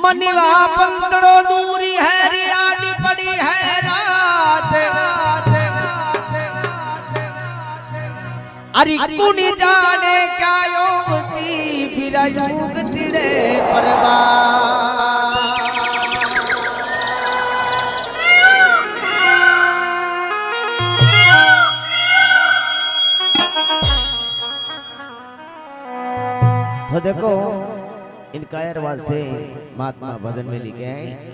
मनवा पंतड़ो दूरी है रियाली पड़ी है रात अरे कुनी जाने क्या योग सी विरयुग तिरे परवा तो देखो इन कायर वास्ते महात्मा भजन में लिखे हैं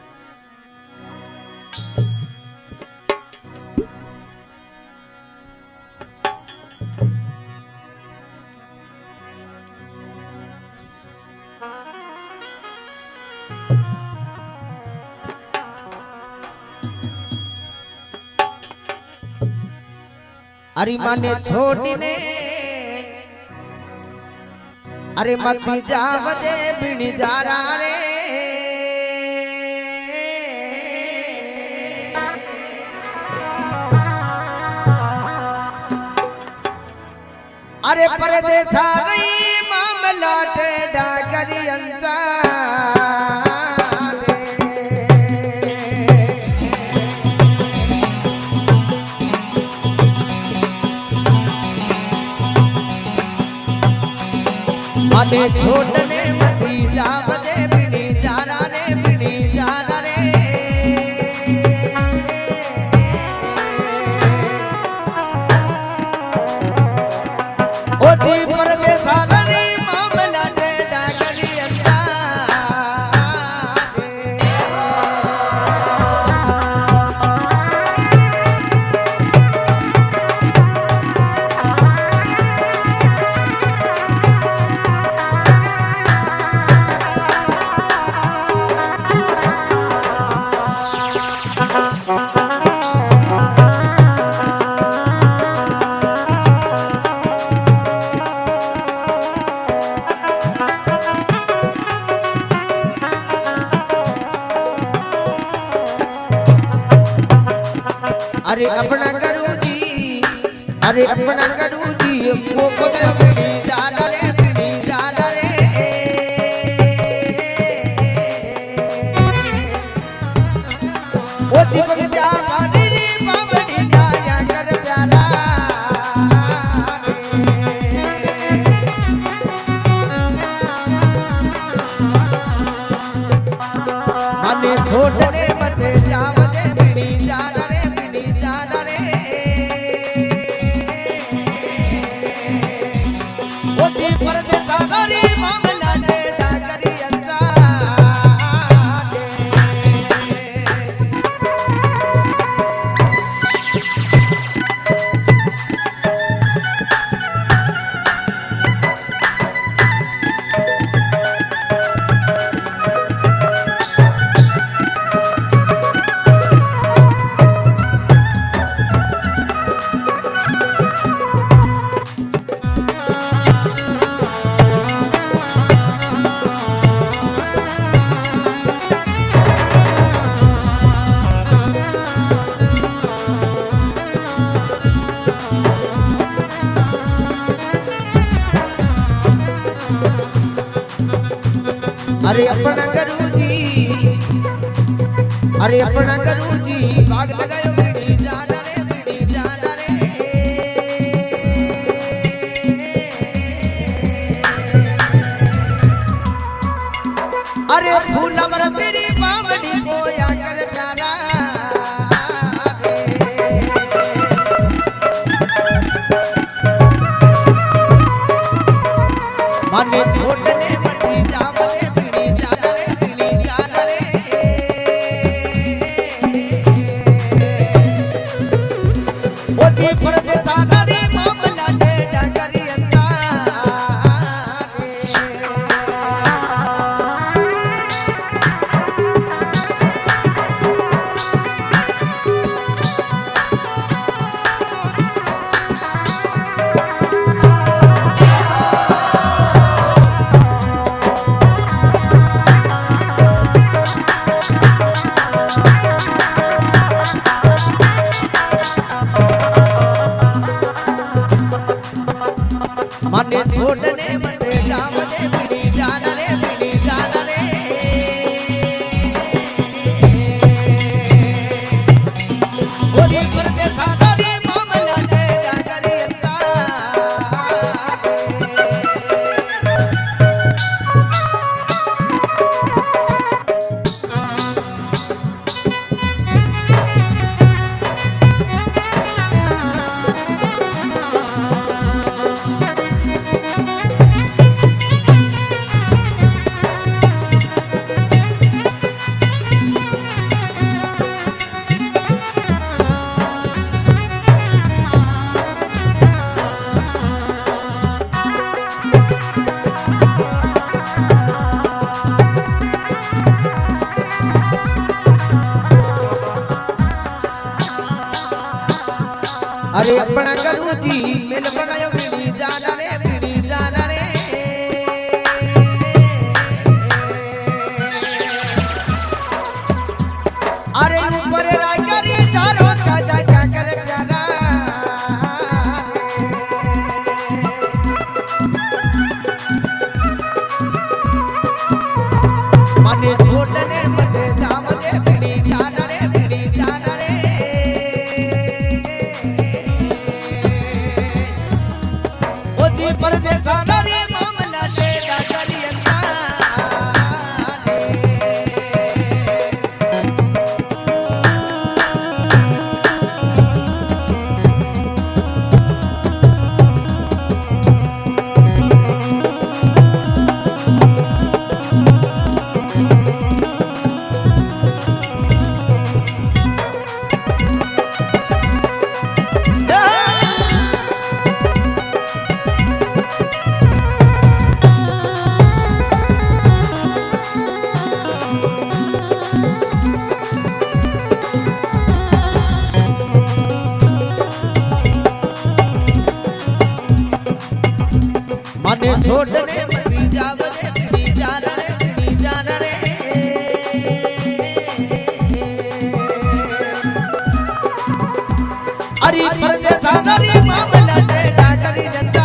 अरे माने छोटी ने अरे मती जाव दे बिनी जारा रे अरे परदेसा गई मामला टेढ़ा करी अंसा माने छोटने मती जाव दे बिनी जारा रे बिनी जारा रे ओ दी परदेसा रे मामला टेढ़ा करी अंसा अरे अपना करूँ जी अरे अपना करूँ जी वो बिनी जाना रे बिनी जाना रे ओ दीपक जा मानी रे बाबड़ी जाया कर प्यारा माने छोटने मते जाव दे बिनी जाना रे बिनी जाना रे ओ दी परदेसा रे मामला टेढ़ा करी अंसा अरे अपना करूँ जी अरे अपना करूँ जी भाग लगायो बिनी जाना रे बिनी जाना रे अरे फूला मर तेरी बावड़ी बोया कर प्यारा माने छोटने मती जाव दे बिनी जाना रे बिनी जाना रे ओ दी परदेसा रे मामला टेढ़ा करी अंसा माने छोटने मते जाव दे बिनी जाना रे बिनी जाना रे जी परदेसा रे मामला दे दादरियंता मने छोड़ने मती जावने बिनी जाना रे अरे परदेसा रे मामला दे दादरियंता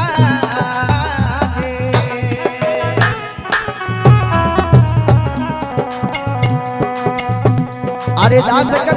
अरे दास